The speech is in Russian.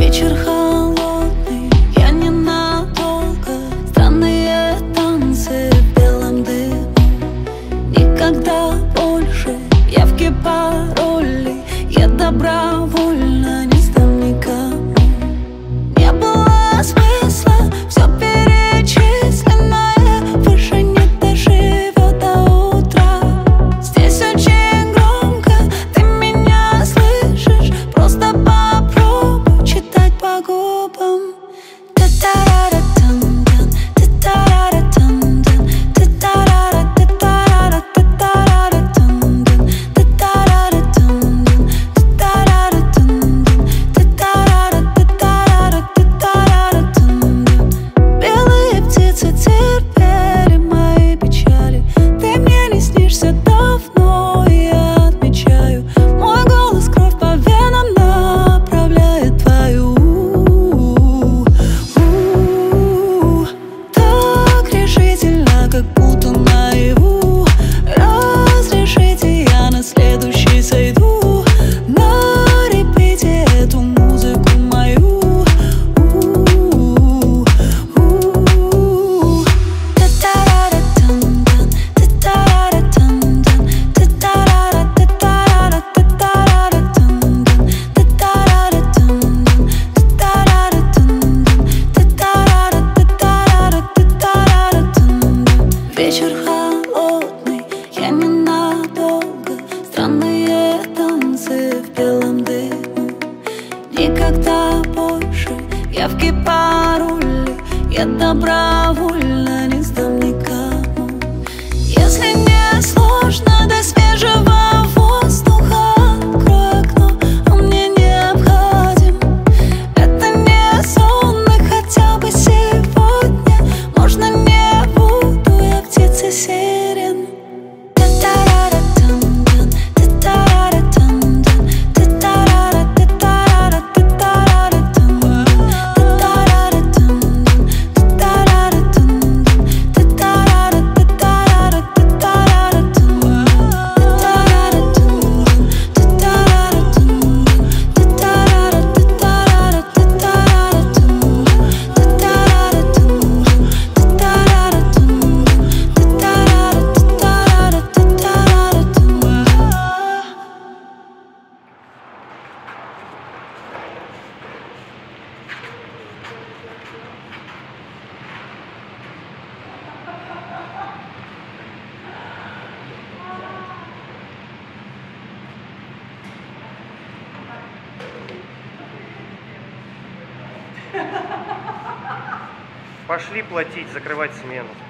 Вечер холодный, я ненадолго. Странные танцы в белом дыму. Никогда больше явки, пароли я добровольно не сдам никому. Не было смысла, все перечисленное выше не доживет до утра. Здесь очень громко, ты меня слышишь? Просто попробуй читать по губам. Белые птицы терпели мои печали. Ты мне не снишься давно, я отмечаю. Мой голос кровь по венам направляет твою. Так решительно, как будто наяву. Разрешите, я на следующий сойду. На репите эту музыку мою. Вечер холодный, я ненадолго. Странные танцы в белом дыму. Никогда больше явки, пароли я добровольно не сдам никому. Если не сложно, до свежего воздуха открой окно, он мне необходим. Это не сон, и хотя бы сегодня можно не буду я птицей сирен. Пошли платить, закрывать смену.